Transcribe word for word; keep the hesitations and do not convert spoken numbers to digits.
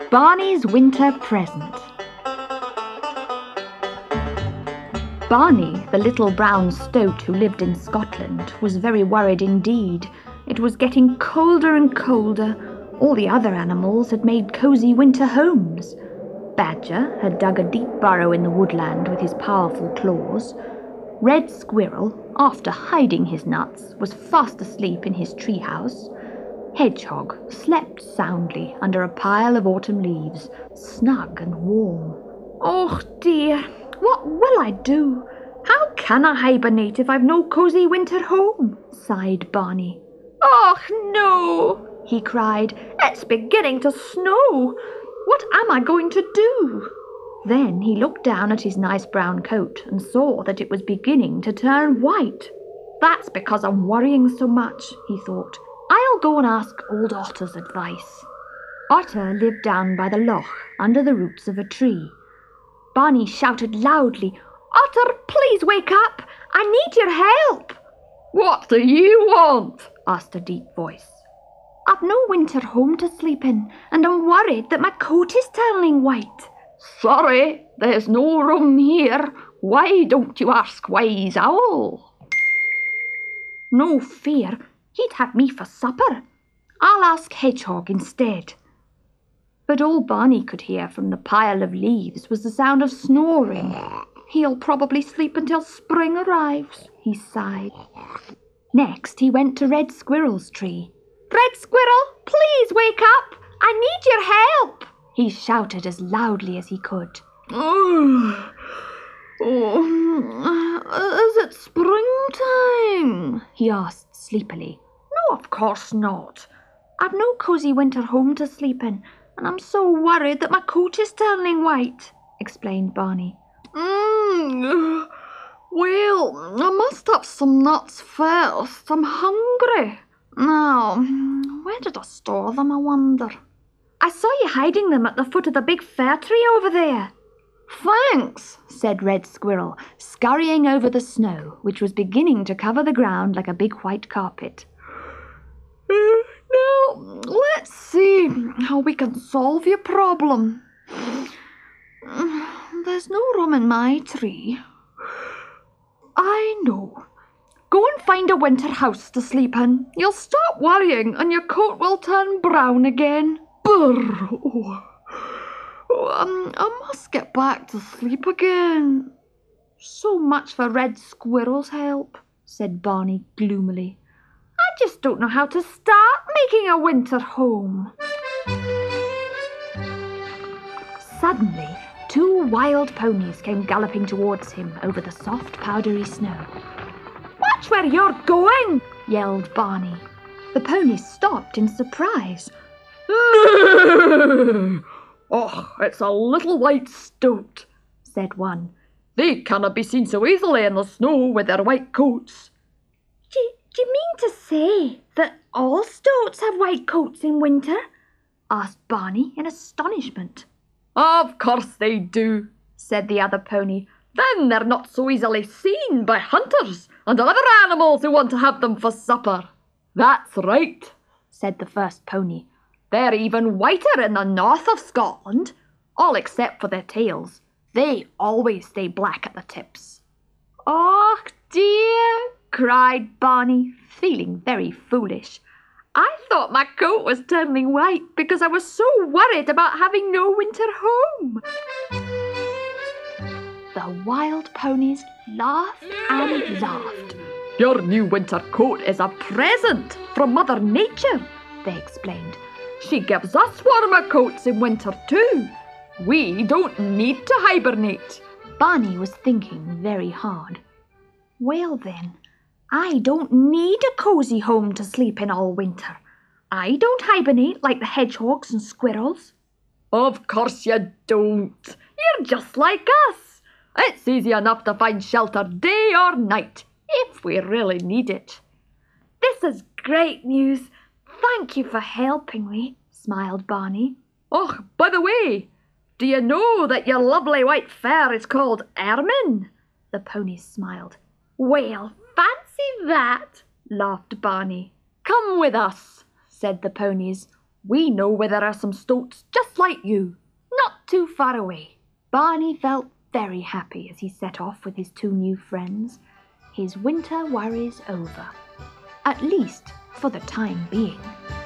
Barney's Winter Present. Barney, the little brown stoat who lived in Scotland, was very worried indeed. It was getting colder and colder. All the other animals had made cosy winter homes. Badger had dug a deep burrow in the woodland with his powerful claws. Red Squirrel, after hiding his nuts, was fast asleep in his treehouse. Hedgehog slept soundly under a pile of autumn leaves, snug and warm. "Oh dear, what will I do? How can I hibernate if I've no cosy winter home?" sighed Barney. "Oh no," he cried, "it's beginning to snow. What am I going to do?" Then he looked down at his nice brown coat and saw that it was beginning to turn white. "That's because I'm worrying so much," he thought. "I'll go and ask old Otter's advice." Otter lived down by the loch under the roots of a tree. Barney shouted loudly, "Otter, please wake up! I need your help!" "What do you want?" asked a deep voice. "I've no winter home to sleep in, and I'm worried that my coat is turning white." "Sorry, there's no room here. Why don't you ask Wise Owl?" "No fear. He'd have me for supper. I'll ask Hedgehog instead." But all Barney could hear from the pile of leaves was the sound of snoring. "He'll probably sleep until spring arrives," he sighed. Next he went to Red Squirrel's tree. "Red Squirrel, please wake up! I need your help!" he shouted as loudly as he could. "Oh, oh, is it springtime?" he asked sleepily. "No, of course not. I've no cosy winter home to sleep in, and I'm so worried that my coat is turning white," explained Barney. Mm, well, I must have some nuts first. I'm hungry. Now, where did I store them, I wonder? I saw you hiding them at the foot of the big fir tree over there." "Thanks," said Red Squirrel, scurrying over the snow, which was beginning to cover the ground like a big white carpet. Uh, now, let's see how we can solve your problem. There's no room in my tree. I know. Go and find a winter house to sleep in. You'll stop worrying and your coat will turn brown again. Brr. Oh. Oh, um, I must get back to sleep again." "So much for Red Squirrel's help," said Barney gloomily. "I just don't know how to start making a winter home." Suddenly, two wild ponies came galloping towards him over the soft, powdery snow. "Watch where you're going!" yelled Barney. The ponies stopped in surprise. "No! Oh, it's a little white stoat," said one. "They cannot be seen so easily in the snow with their white coats." Do, do you mean to say that all stoats have white coats in winter?" asked Barney in astonishment. "Of course they do," said the other pony. "Then they're not so easily seen by hunters and other animals who want to have them for supper." "That's right," said the first pony. "They're even whiter in the north of Scotland, all except for their tails. They always stay black at the tips." "Oh dear," cried Barney, feeling very foolish. "I thought my coat was turning white because I was so worried about having no winter home." The wild ponies laughed and laughed. "Your new winter coat is a present from Mother Nature," they explained. "She gives us warmer coats in winter too. We don't need to hibernate." Barney was thinking very hard. "Well then, I don't need a cosy home to sleep in all winter. I don't hibernate like the hedgehogs and squirrels." "Of course you don't. You're just like us. It's easy enough to find shelter day or night, if we really need it." "This is great news. Thank you for helping me," smiled Barney. "Oh, by the way, do you know that your lovely white fur is called ermine?" The ponies smiled. "Well, fancy that," laughed Barney. "Come with us," said the ponies. We know where there are some stoats just like you, not too far away." Barney felt very happy as he set off with his two new friends. His winter worries over, at least for the time being.